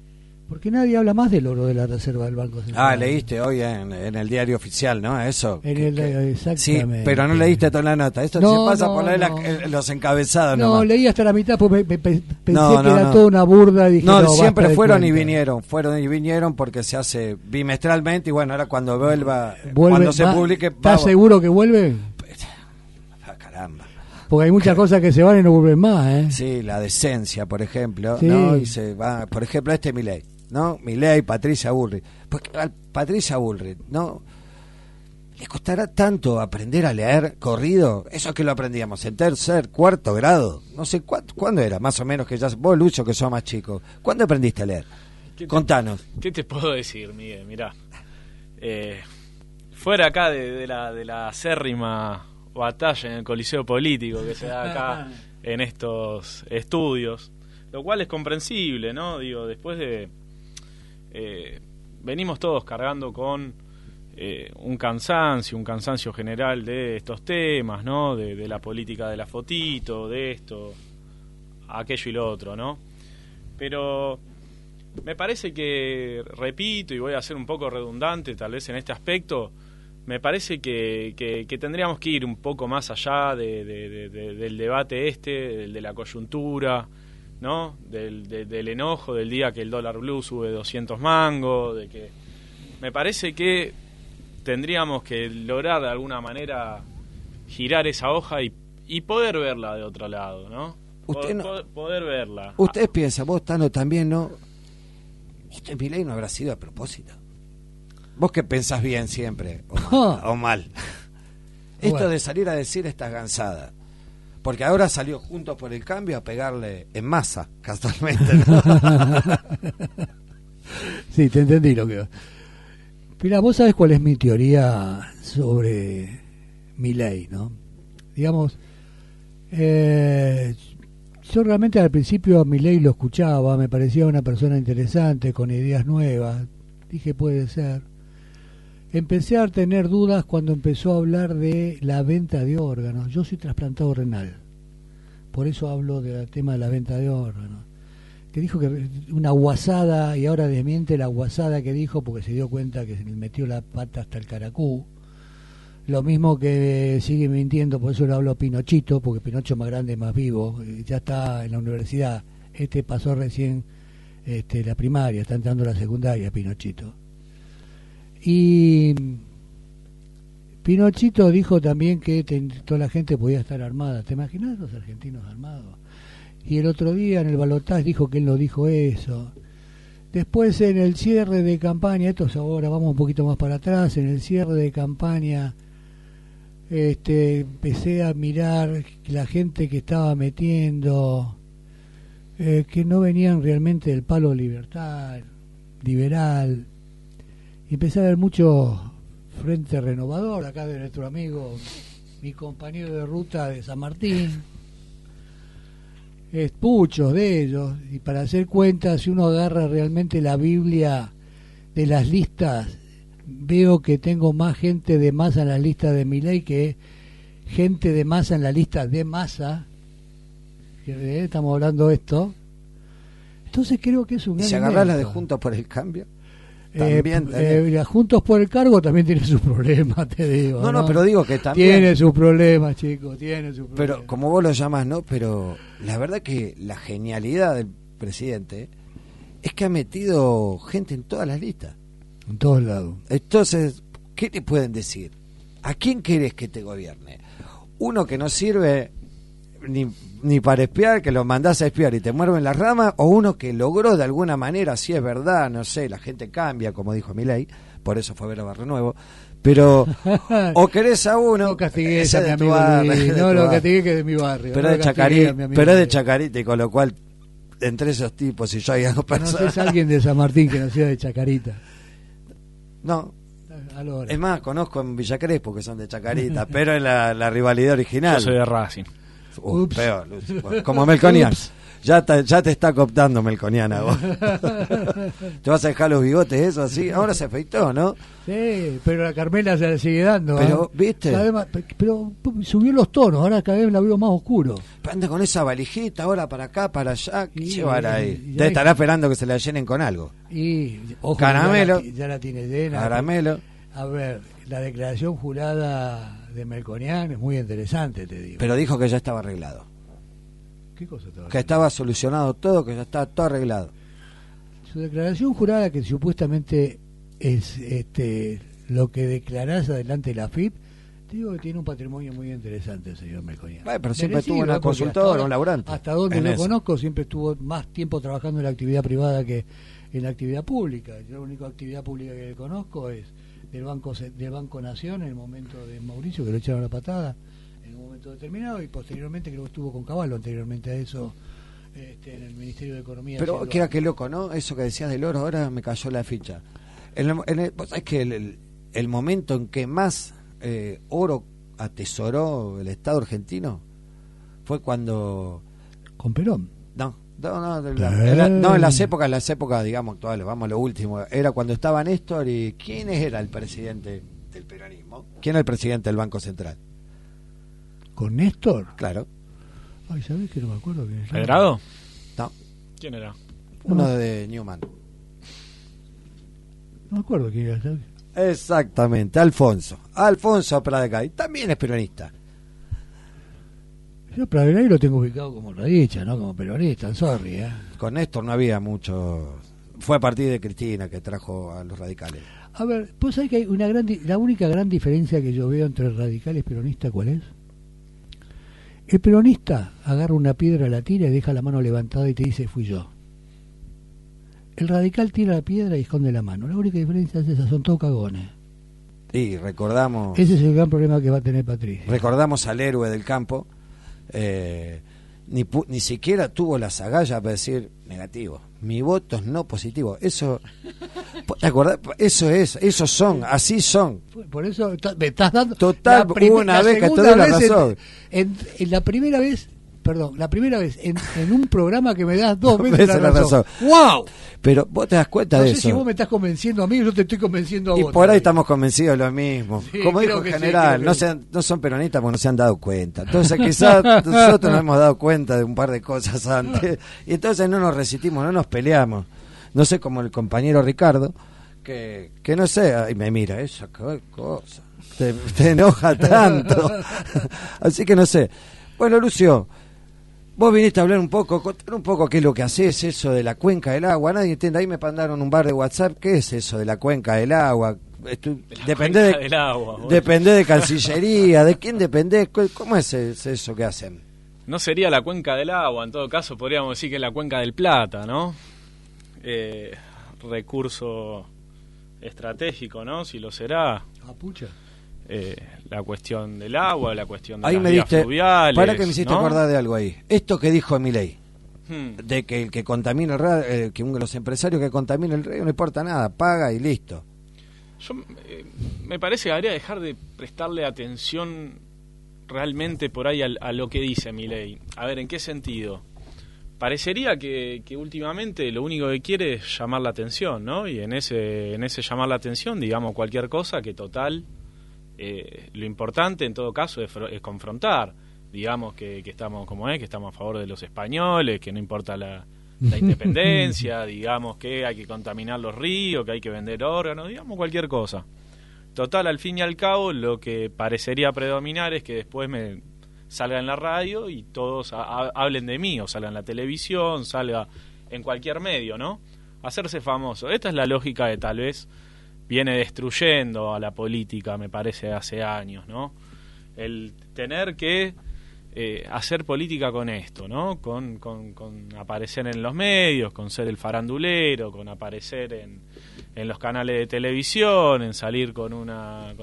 Speaker 3: Porque nadie habla más del oro de la Reserva del Banco Central.
Speaker 4: Leíste hoy en el diario oficial, ¿no? Eso.
Speaker 3: Exactamente.
Speaker 4: Sí, pero no leíste toda la nota. Esto se pasa por leer los encabezados.
Speaker 3: No, leí hasta la mitad porque pensé que era toda una burda. Y dije,
Speaker 4: siempre fueron y vinieron porque se hace bimestralmente y bueno, ahora cuando vuelva, cuando se publique...
Speaker 3: ¿Estás seguro que vuelve?
Speaker 4: Caramba.
Speaker 3: Porque hay muchas cosas que se van y no vuelven más, ¿eh?
Speaker 4: Sí, la decencia, por ejemplo,
Speaker 3: sí.
Speaker 4: ¿no? Y se va, por ejemplo, Milei, ¿no? Milei, Patricia Bullrich. Porque a Patricia Bullrich, ¿no? ¿Le costará tanto aprender a leer corrido? Eso que lo aprendíamos en tercer, cuarto grado. No sé, ¿cuándo era? Más o menos que ya... Vos, Lucho, que sos más chico. ¿Cuándo aprendiste a leer? Contanos.
Speaker 7: ¿Qué te puedo decir, Miguel? Mirá. Fuera acá de la acérrima batalla en el coliseo político que se da acá en estos estudios, lo cual es comprensible, ¿no? Digo, después de venimos todos cargando con un cansancio general de estos temas, ¿no? De la política de la fotito, de esto, aquello y lo otro, ¿no? Pero me parece que, repito, y voy a ser un poco redundante tal vez en este aspecto, me parece que tendríamos que ir un poco más allá del debate de la coyuntura, ¿no? Del enojo del día que el dólar blue sube 200 mangos, de que me parece que tendríamos que lograr de alguna manera girar esa hoja y poder verla de otro lado, ¿no? Poder verla.
Speaker 4: Ustedes piensan, vos Tano también, ¿no? Esto Milei no habrá sido a propósito. Vos que pensás bien siempre, o mal. Esto de salir a decir estas gansadas. Porque ahora salió Juntos por el Cambio a pegarle en masa, casualmente, ¿no?
Speaker 3: Sí, te entendí lo que... Mira, vos sabés cuál es mi teoría sobre Milei, ¿no? Digamos, yo realmente al principio a Milei lo escuchaba, me parecía una persona interesante, con ideas nuevas. Dije, puede ser. Empecé a tener dudas cuando empezó a hablar de la venta de órganos. Yo soy trasplantado renal, por eso hablo del tema de la venta de órganos. Que dijo que una guasada, y ahora desmiente la guasada que dijo porque se dio cuenta que se le metió la pata hasta el caracú. Lo mismo que sigue mintiendo, por eso le hablo a Pinochito, porque Pinocho más grande, más vivo, ya está en la universidad. Pasó recién la primaria, está entrando a la secundaria, Pinochito. Y Pinochito dijo también que toda la gente podía estar armada. ¿Te imaginas los argentinos armados? Y el otro día en el balotaje dijo que él no dijo eso. Después en el cierre de campaña, esto es ahora, vamos un poquito más para atrás, en el cierre de campaña empecé a mirar la gente que estaba metiendo, que no venían realmente del palo liberal, y empecé a ver mucho Frente Renovador, acá de nuestro amigo, mi compañero de ruta de San Martín, muchos de ellos, y para hacer cuentas, si uno agarra realmente la Biblia de las listas, veo que tengo más gente de Massa en la lista de Milei que gente de Massa en la lista de Massa, que estamos hablando de esto. Entonces creo que es un gran
Speaker 4: si agarras la de Juntos por el Cambio también,
Speaker 3: Juntos por el Cargo también tiene sus problemas, te digo.
Speaker 4: No, pero digo que también
Speaker 3: tiene sus problemas, chicos, tiene sus problemas.
Speaker 4: Pero como vos lo llamás, ¿no? Pero la verdad que la genialidad del presidente es que ha metido gente en todas las listas,
Speaker 3: en todos lados.
Speaker 4: Entonces, ¿qué te pueden decir? ¿A quién querés que te gobierne? Uno que no sirve ni para espiar, que lo mandás a espiar y te muerven las ramas, o uno que logró de alguna manera, si es verdad, no sé, la gente cambia, como dijo Milei, por eso fue a ver a Barrio Nuevo, pero o querés a uno,
Speaker 3: no castigues a mi amigo Luis, no lo castigué, que es de mi barrio,
Speaker 4: pero
Speaker 3: no
Speaker 4: de Chacarita, pero es de Chacarita, y con lo cual entre esos tipos y yo hay algo personal.
Speaker 3: ¿Conoces a alguien de San Martín que no sea de Chacarita?
Speaker 4: No. Es más, conozco en Villa Crespo que son de Chacarita, pero es la rivalidad original.
Speaker 7: Yo soy de Racing.
Speaker 4: Peor, como Melconian. Ya te está cooptando Melconiana vos. ¿Te vas a dejar los bigotes eso así? Ahora se afeitó, ¿no?
Speaker 3: Sí, pero la Carmela se la sigue dando.
Speaker 4: Pero, ¿viste?
Speaker 3: Pero subió los tonos, ahora cada vez la veo más oscuro.
Speaker 4: Anda con esa valijita ahora para acá, para allá. ¿Qué llevar ahí?
Speaker 3: Ya
Speaker 4: Te estará esperando que se la llenen con algo.
Speaker 3: Y, ojo,
Speaker 4: caramelo.
Speaker 3: Ya la tiene llena.
Speaker 4: Caramelo.
Speaker 3: A ver, la declaración jurada de Melconian es muy interesante, te digo.
Speaker 4: Pero dijo que ya estaba arreglado.
Speaker 3: ¿Qué cosa estaba?
Speaker 4: Que estaba solucionado todo, que ya estaba todo arreglado.
Speaker 3: Su declaración jurada, que supuestamente es lo que declarás adelante de la FIP, te digo que tiene un patrimonio muy interesante el señor Melconian.
Speaker 4: Pero siempre tuvo una consultora, un laburante.
Speaker 3: Hasta donde lo conozco, siempre estuvo más tiempo trabajando en la actividad privada que en la actividad pública. Yo la única actividad pública que conozco es del Banco Nación en el momento de Mauricio, que lo echaron a la patada en un momento determinado, y posteriormente creo que estuvo con Caballo anteriormente a eso en el Ministerio de Economía.
Speaker 4: Pero que era que loco, ¿no? Eso que decías del oro, ahora me cayó la ficha. ¿Vos sabés que el momento en que más oro atesoró el Estado argentino fue cuando...
Speaker 3: ¿Con Perón?
Speaker 4: En las épocas, digamos, actuales, vamos a lo último, era cuando estaba Néstor y... ¿Quién era el presidente del peronismo? ¿Quién era el presidente del Banco Central?
Speaker 3: ¿Con Néstor?
Speaker 4: Claro.
Speaker 3: Ay, ¿sabés que no me acuerdo quién era?
Speaker 7: ¿Federado?
Speaker 4: No.
Speaker 7: ¿Quién era?
Speaker 4: Uno de Newman.
Speaker 3: No me acuerdo quién era, ¿sabes?
Speaker 4: Exactamente, Alfonso Pradecay, también es peronista.
Speaker 3: Yo Pradecay lo tengo ubicado como radicha, no como peronista, sorry,
Speaker 4: Con Néstor no había mucho. Fue a partir de Cristina que trajo a los radicales.
Speaker 3: A ver, pues hay que hay la única gran diferencia que yo veo entre radicales y peronistas, ¿cuál es? El peronista agarra una piedra, la tira y deja la mano levantada y te dice fui yo. El radical tira la piedra y esconde la mano. La única diferencia es esa, son todos cagones.
Speaker 4: Y recordamos...
Speaker 3: Ese es el gran problema que va a tener Patricia.
Speaker 4: Recordamos al héroe del campo, ni siquiera tuvo las agallas para decir negativo. Mi voto es no positivo. Eso, ¿te acordás? Esos son, así son.
Speaker 3: Por eso me estás dando...
Speaker 4: Total, una vez que te doy la razón.
Speaker 3: En la primera vez en un programa que me das dos veces la razón. ¡Wow!
Speaker 4: Pero vos te das cuenta de eso.
Speaker 3: No sé si vos me estás convenciendo a mí o yo te estoy convenciendo a vos.
Speaker 4: Y por ahí estamos convencidos de lo mismo.
Speaker 3: Sí,
Speaker 4: como dijo en general,
Speaker 3: sí,
Speaker 4: no son peronistas porque no se han dado cuenta. Entonces quizás nosotros nos hemos dado cuenta de un par de cosas antes. Y entonces no nos resistimos, no nos peleamos. No sé, como el compañero Ricardo, que no sé, y me mira, esa cosa, te enoja tanto. Así que no sé. Bueno, Lucio, vos viniste a hablar contar un poco qué es lo que haces, eso de la cuenca del agua. Nadie entiende, ahí me mandaron un bar de WhatsApp, ¿qué es eso de la cuenca del agua? Depende de Cancillería, ¿de quién depende? ¿Cómo es eso que hacen?
Speaker 7: No sería la cuenca del agua, en todo caso podríamos decir que es la cuenca del Plata, ¿no? Recurso estratégico, ¿no? Si lo será.
Speaker 3: Pucha.
Speaker 7: La cuestión del agua, la cuestión de
Speaker 4: ahí
Speaker 7: las
Speaker 4: me
Speaker 7: vías
Speaker 4: diste,
Speaker 7: fluviales.
Speaker 4: para que me hiciste
Speaker 7: ¿no?
Speaker 4: acordar de algo ahí. Esto que dijo Milei, de que el que contamina el río, que uno de los empresarios que contamina el río no importa nada, paga y listo.
Speaker 7: Yo me parece que habría que dejar de prestarle atención realmente por ahí a lo que dice Milei. A ver, ¿en qué sentido? Parecería que últimamente lo único que quiere es llamar la atención, ¿no? Y en ese llamar la atención, digamos cualquier cosa que total, lo importante en todo caso es confrontar. Digamos que estamos que estamos a favor de los españoles, que no importa la independencia, digamos que hay que contaminar los ríos, que hay que vender órganos, digamos cualquier cosa. Total, al fin y al cabo, lo que parecería predominar es que después me salga en la radio y todos hablen de mí, o salga en la televisión, salga en cualquier medio, ¿no? Hacerse famoso. Esta es la lógica de tal vez viene destruyendo a la política, me parece, hace años, ¿no? El tener que hacer política con esto, ¿no? Con aparecer en los medios, con ser el farandulero, con aparecer en los canales de televisión, en salir con una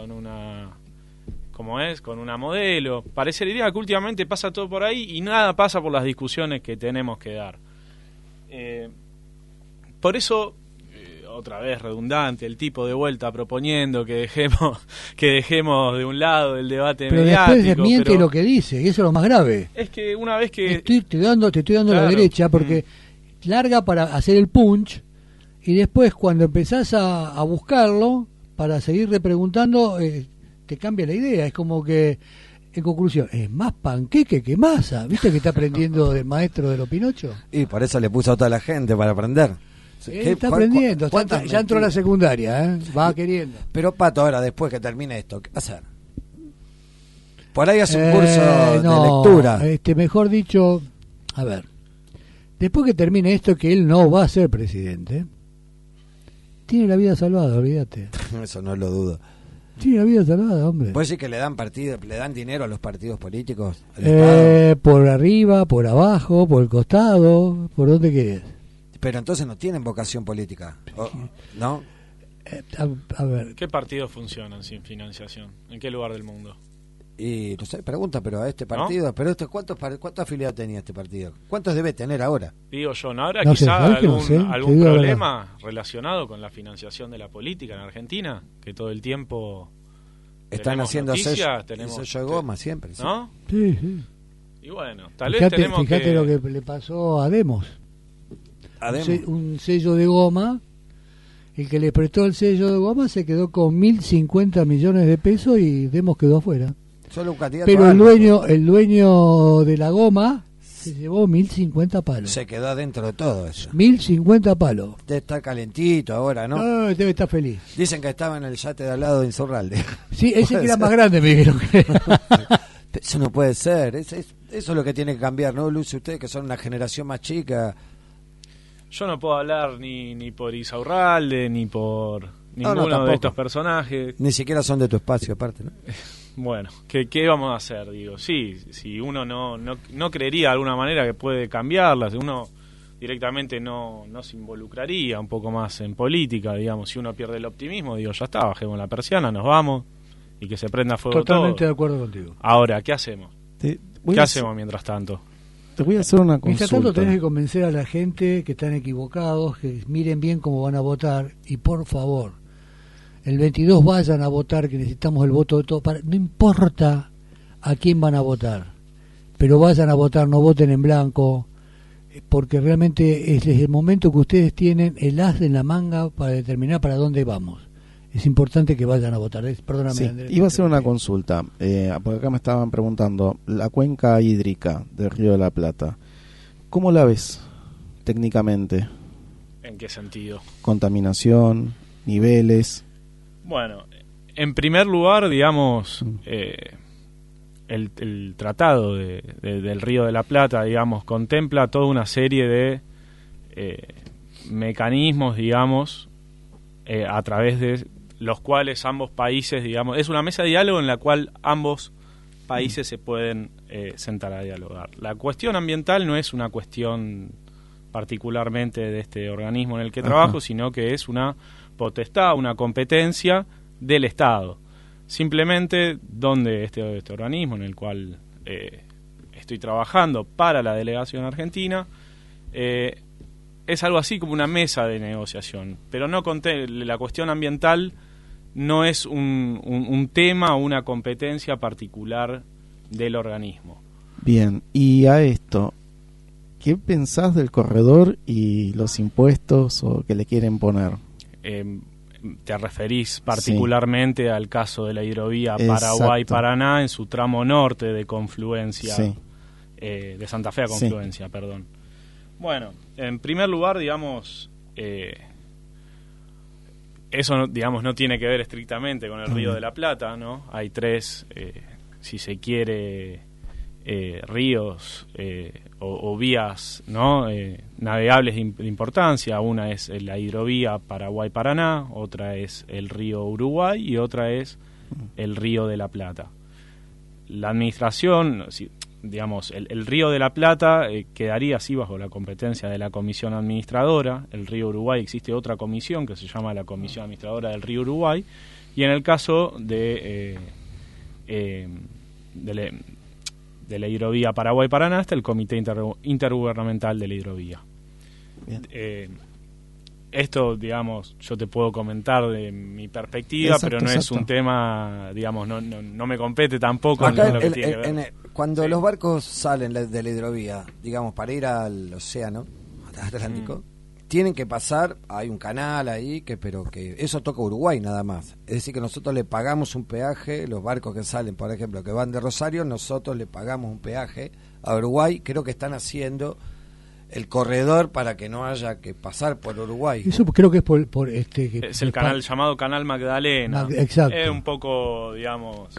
Speaker 7: modelo. Parecería que últimamente pasa todo por ahí y nada pasa por las discusiones que tenemos que dar. Por eso, otra vez redundante, el tipo de vuelta proponiendo que dejemos de un lado el debate
Speaker 3: pero
Speaker 7: mediático.
Speaker 3: Después desmiente lo que dice, y eso es lo más grave.
Speaker 7: Es que una vez que...
Speaker 3: Te estoy dando claro, la derecha, porque larga para hacer el punch, y después cuando empezás a buscarlo, para seguir repreguntando, te cambia la idea. Es como que, en conclusión, es más panqueque que masa. ¿Viste que está aprendiendo del maestro de los Pinocho?
Speaker 4: Y por eso le puso a toda la gente para aprender.
Speaker 3: Está aprendiendo, ya entró a la secundaria, va queriendo.
Speaker 4: Pero Pato, ahora después que termine esto, ¿qué va a hacer? Por ahí hace un curso de lectura.
Speaker 3: Mejor dicho, a ver, después que termine esto, que él no va a ser presidente, tiene la vida salvada, olvídate.
Speaker 4: Eso no lo dudo.
Speaker 3: Tiene la vida salvada, hombre.
Speaker 4: ¿Puede decir que le dan dinero a los partidos políticos?
Speaker 3: Por arriba, por abajo, por el costado, por donde querés.
Speaker 4: Pero entonces no tienen vocación política, ¿no?
Speaker 3: A ver.
Speaker 7: ¿Qué partidos funcionan sin financiación? ¿En qué lugar del mundo?
Speaker 4: Y no sé, pregunta, pero a este partido, ¿no? Pero ¿cuántos afiliados tenía este partido? ¿Cuántos debe tener ahora?
Speaker 7: Digo yo, ¿no habrá
Speaker 3: no
Speaker 7: quizá algún
Speaker 3: problema
Speaker 7: relacionado con la financiación de la política en Argentina? Que todo el tiempo
Speaker 4: están haciendo
Speaker 7: sello
Speaker 4: de goma siempre, ¿sí?
Speaker 7: ¿No?
Speaker 3: Sí.
Speaker 7: Y bueno, fíjate
Speaker 3: lo que le pasó a Demos. Un sello de goma. El que le prestó el sello de goma se quedó con 1.050 millones de pesos y Demos quedó afuera.
Speaker 4: Solo un candidato.
Speaker 3: Pero el dueño de la goma se llevó 1.050 palos.
Speaker 4: Se quedó adentro de todo eso.
Speaker 3: 1.050 palos.
Speaker 4: Debe estar calentito ahora, ¿no?
Speaker 3: No, debe estar feliz.
Speaker 4: Dicen que estaba en el yate de al lado de Insaurralde.
Speaker 3: Sí, ese que era más grande, me dijeron.
Speaker 4: Eso no puede ser. Eso es lo que tiene que cambiar, ¿no, Lucio? Ustedes que son una generación más chica.
Speaker 7: Yo no puedo hablar ni por Insaurralde, ni por ninguno de estos personajes.
Speaker 4: Ni siquiera son de tu espacio, aparte, ¿no?
Speaker 7: Bueno, ¿qué vamos a hacer? Digo, sí, si uno no creería de alguna manera que puede cambiarlas, uno directamente no se involucraría un poco más en política, digamos. Si uno pierde el optimismo, digo, ya está, bajemos la persiana, nos vamos y que se prenda fuego todo.
Speaker 3: Totalmente de acuerdo contigo.
Speaker 7: Ahora, ¿qué hacemos? ¿Qué hacemos mientras tanto?
Speaker 2: Te voy a hacer una consulta.
Speaker 3: Mientras tanto tenés que convencer a la gente que están equivocados, que miren bien cómo van a votar y por favor, el 22 vayan a votar, que necesitamos el voto de todos. No importa a quién van a votar, pero vayan a votar, no voten en blanco, porque realmente es el momento que ustedes tienen el as en la manga para determinar para dónde vamos. Es importante que vayan a votar. Perdóname,
Speaker 2: sí,
Speaker 3: Andrés.
Speaker 2: Iba a hacer una consulta, porque acá me estaban preguntando, la cuenca hídrica del Río de la Plata, ¿cómo la ves técnicamente?
Speaker 7: ¿En qué sentido?
Speaker 2: Contaminación, niveles.
Speaker 7: Bueno, en primer lugar, digamos, el tratado del Río de la Plata, digamos, contempla toda una serie de mecanismos, digamos, a través de los cuales ambos países, digamos, es una mesa de diálogo en la cual ambos países se pueden sentar a dialogar. La cuestión ambiental no es una cuestión particularmente de este organismo en el que trabajo, sino que es una potestad, una competencia del Estado. Simplemente donde este organismo en el cual estoy trabajando para la delegación argentina es algo así como una mesa de negociación, pero no la cuestión ambiental no es un tema o una competencia particular del organismo.
Speaker 2: Bien, y a esto, ¿qué pensás del corredor y los impuestos o que le quieren poner?
Speaker 7: Te referís particularmente al caso de la hidrovía Paraguay-Paraná en su tramo norte de confluencia, de Santa Fe a confluencia, perdón. Bueno, en primer lugar, digamos, eso, digamos, no tiene que ver estrictamente con el Río de la Plata, ¿no? Hay tres, si se quiere, ríos o vías, ¿no? Navegables de importancia. Una es la hidrovía Paraguay-Paraná, otra es el río Uruguay y otra es el Río de la Plata. La administración, digamos, el Río de la Plata quedaría así bajo la competencia de la comisión administradora. El Río Uruguay existe otra comisión que se llama la Comisión Administradora del Río Uruguay, y en el caso de la hidrovía Paraguay-Paraná está el Comité Intergubernamental de la Hidrovía. esto, digamos, yo te puedo comentar de mi perspectiva, pero no es un tema, digamos, no me compete tampoco.
Speaker 4: Acá
Speaker 7: en lo que tiene que ver.
Speaker 4: Cuando los barcos salen de la hidrovía, digamos, para ir al océano Atlántico, tienen que pasar, hay un canal ahí, pero que eso toca Uruguay nada más. Es decir, que nosotros le pagamos un peaje, los barcos que salen, por ejemplo, que van de Rosario, nosotros le pagamos un peaje a Uruguay. Creo que están haciendo el corredor para que no haya que pasar por Uruguay.
Speaker 3: Eso creo que es por
Speaker 7: es el canal llamado Canal Magdalena.
Speaker 3: Exacto.
Speaker 7: Es un poco, digamos,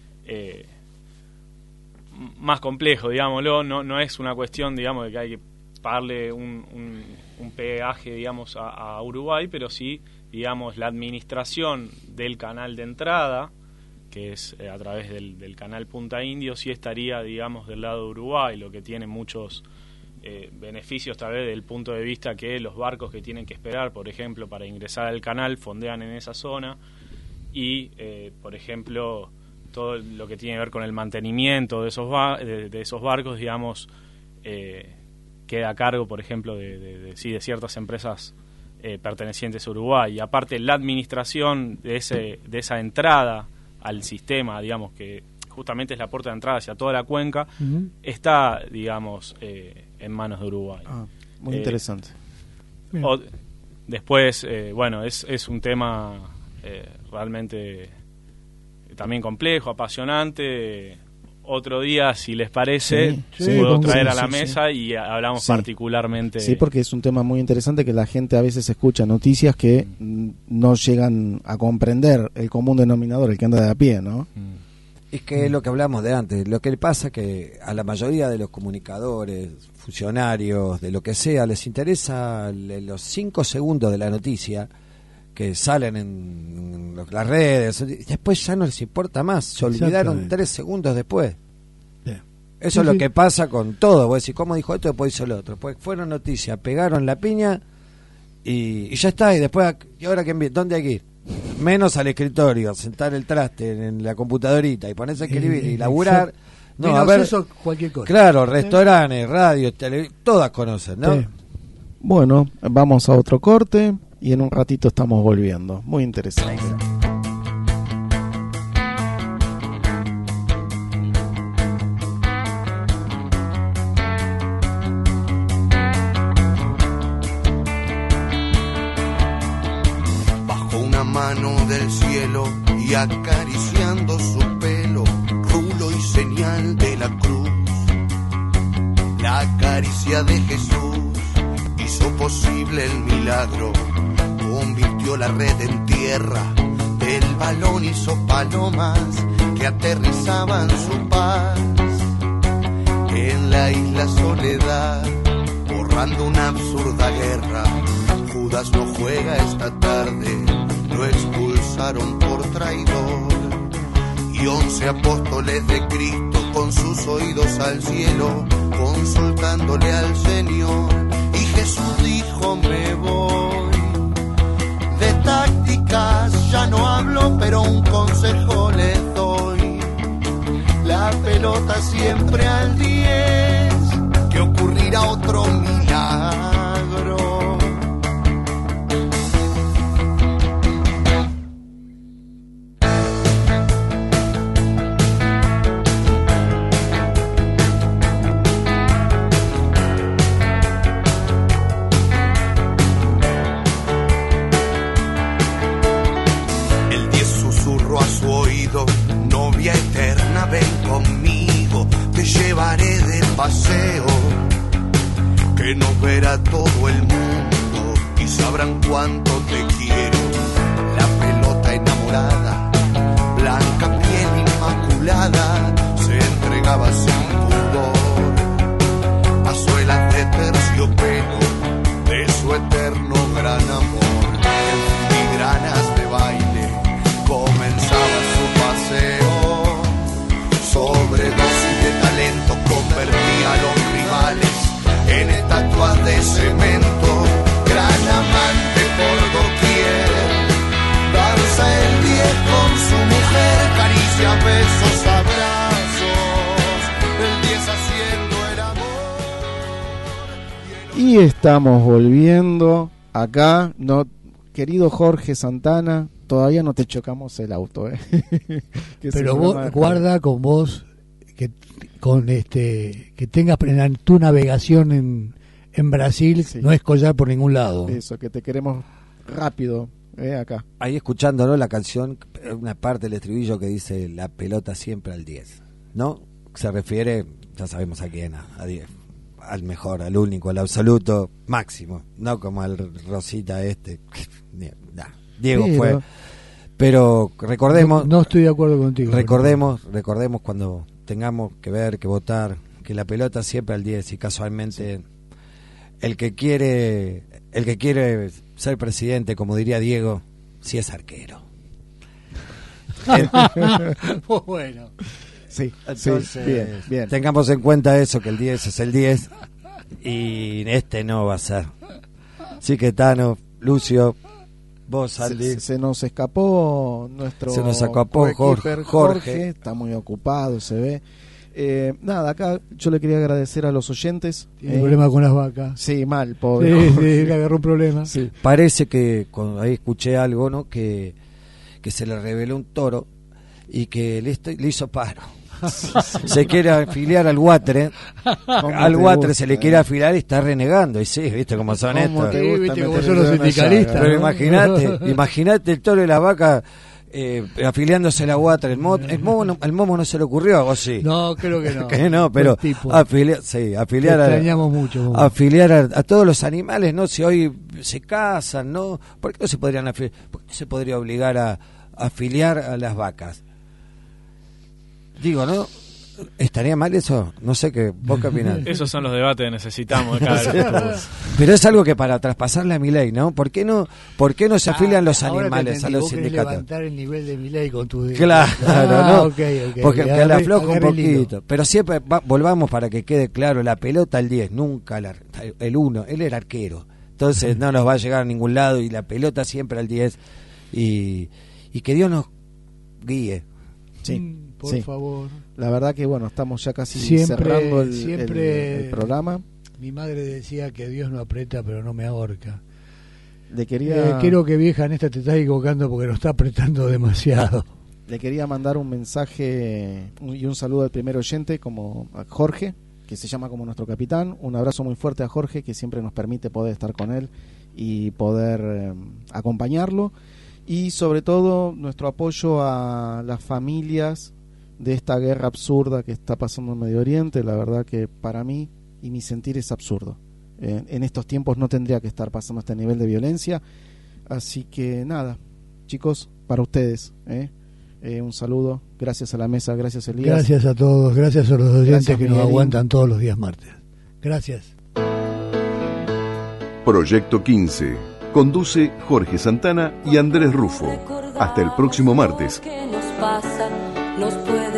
Speaker 7: más complejo, digámoslo. No es una cuestión, digamos, de que hay que pagarle un peaje, digamos, a Uruguay, pero sí, digamos, la administración del canal de entrada, que es a través del canal Punta Indio, sí estaría, digamos, del lado de Uruguay, lo que tiene muchos beneficios tal vez desde el punto de vista que los barcos que tienen que esperar, por ejemplo, para ingresar al canal, fondean en esa zona y, por ejemplo, todo lo que tiene que ver con el mantenimiento de esos barcos, digamos, queda a cargo, por ejemplo, de ciertas empresas pertenecientes a Uruguay. Y aparte, la administración de esa entrada al sistema, digamos, que justamente es la puerta de entrada hacia toda la cuenca, está, digamos, en manos de Uruguay.
Speaker 2: Muy interesante.
Speaker 7: Después, bueno, es un tema realmente también complejo, apasionante. Otro día, si les parece, puedo traer a la mesa y hablamos particularmente.
Speaker 2: Sí, porque es un tema muy interesante que la gente a veces escucha noticias que no llegan a comprender el común denominador, el que anda de a pie, ¿no?
Speaker 4: Es que es lo que hablamos de antes. Lo que le pasa que a la mayoría de los comunicadores, funcionarios, de lo que sea, les interesa los 5 segundos de la noticia que salen en las redes, después ya no les importa más, se olvidaron 3 segundos después. Eso es lo que pasa con todo. Vos decís, ¿cómo dijo esto? Después hizo el otro. Pues fueron noticias, pegaron la piña y ya está. Y después, ¿y ahora dónde hay que ir? Menos al escritorio, sentar el traste en la computadorita y ponerse a escribir y laburar.
Speaker 3: No, a ver, eso cualquier cosa.
Speaker 4: Claro, restaurantes, radio, todas conocen, ¿no?
Speaker 2: Bueno, vamos a otro corte y en un ratito estamos volviendo. Muy interesante.
Speaker 6: Bajo una mano del cielo y acariciando su pelo, rulo y señal de la cruz. La caricia de Jesús hizo posible el milagro, convirtió la red en tierra, del balón hizo palomas que aterrizaban su paz. En la isla Soledad, borrando una absurda guerra, Judas no juega esta tarde, lo expulsaron por traidor. Y 11 apóstoles de Cristo con sus oídos al cielo, consultándole al Señor. Y Jesús dijo, me voy. De tácticas ya no hablo, pero un consejo les doy. La pelota siempre al 10, que ocurrirá otro milagro. Novia eterna, ven conmigo, te llevaré de paseo, que nos verá todo el mundo y sabrán cuánto te quiero. La pelota enamorada, blanca piel inmaculada, se entregaba sin pudor a suelas de terciopelo de su eterno gran amor. En filigranas de baile comenzaba su paseo, sobredosis de talento convertía a los rivales en estatuas de cemento. Gran amante por doquier, danza el 10 con su mujer, caricia, besos, abrazos, el 10 haciendo el amor.
Speaker 2: Y estamos volviendo acá, no, querido Jorge Santana, todavía no te chocamos el auto,
Speaker 3: pero vos guarda con vos que tengas tu navegación en Brasil, sí. No es collar por ningún lado.
Speaker 2: Eso, que te queremos rápido, acá.
Speaker 4: Ahí escuchándolo la canción, una parte del estribillo que dice la pelota siempre al 10, ¿no? Se refiere, ya sabemos a quién, a 10, al mejor, al único, al absoluto, máximo, no como al Rosita Diego fue. Pero recordemos,
Speaker 3: no estoy de acuerdo contigo.
Speaker 4: Recordemos cuando tengamos que ver, que votar, que la pelota siempre al 10 y casualmente sí. el que quiere ser presidente, como diría Diego, sí es arquero.
Speaker 3: Bueno.
Speaker 2: Sí,
Speaker 4: entonces,
Speaker 2: bien.
Speaker 4: Tengamos en cuenta eso, que el 10 es el 10 y no va a ser. Así que Tano, Lucio, vos, Aldi.
Speaker 2: Se nos escapó Jorge, está muy ocupado, se ve. Nada, acá yo le quería agradecer a los oyentes.
Speaker 3: Tiene problema con las vacas.
Speaker 2: Sí, mal, pobre.
Speaker 3: Sí, le agarró un problema.
Speaker 4: Sí. Parece que cuando ahí escuché algo, ¿no? Que se le reveló un toro y que le hizo paro. Se quiere afiliar al Guatre. Al Guatre se le quiere afiliar y está renegando. Y sí, viste cómo son estos.
Speaker 3: Viste cómo son los sindicalistas.
Speaker 4: Pero imagínate el toro y la vaca afiliándose a la Guatre. Al Momo no se le ocurrió, ¿o sí?
Speaker 3: No, creo que no.
Speaker 4: Que no, pero afiliar a todos los animales, ¿no? Si hoy se casan, ¿no? ¿Por qué no se podrían afiliar? ¿Por qué no se podría obligar a afiliar a las vacas? Digo, ¿no? ¿Estaría mal eso? No sé vos qué opinás.
Speaker 7: Esos son los debates que necesitamos de cada vez.
Speaker 4: Pero es algo que para traspasarle a Milei, ¿no? ¿Por qué no se afilian los animales a los sindicatos?
Speaker 3: Levantar el nivel de Milei con tu...
Speaker 4: Claro, ¿no?
Speaker 3: Okay,
Speaker 4: porque que le afloja un poquito. Pero siempre volvamos para que quede claro, la pelota al 10, nunca el 1. Él era arquero. Entonces no nos va a llegar a ningún lado y la pelota siempre al 10. Y que Dios nos guíe.
Speaker 2: Sí.
Speaker 3: Por favor.
Speaker 2: La verdad que bueno, estamos ya casi cerrando el programa.
Speaker 3: Mi madre decía que Dios no aprieta pero no me ahorca.
Speaker 2: Quiero
Speaker 3: que vieja en esta te estás equivocando porque nos está apretando demasiado.
Speaker 2: Le quería mandar un mensaje y un saludo al primer oyente, como a Jorge, que se llama como nuestro capitán. Un abrazo muy fuerte a Jorge, que siempre nos permite poder estar con él y poder acompañarlo. Y sobre todo nuestro apoyo a las familias de esta guerra absurda que está pasando en Medio Oriente. La verdad que para mí y mi sentir es absurdo. En estos tiempos no tendría que estar pasando este nivel de violencia. Así que nada, chicos, para ustedes, un saludo, gracias a la mesa, gracias Elías.
Speaker 3: Gracias a todos, gracias a los oyentes que nos aguantan todos los días martes. Gracias.
Speaker 8: Proyecto 15. Conduce Jorge Santana y Andrés Rufo. Hasta el próximo martes.
Speaker 1: ¿Qué nos pasa? Nos puede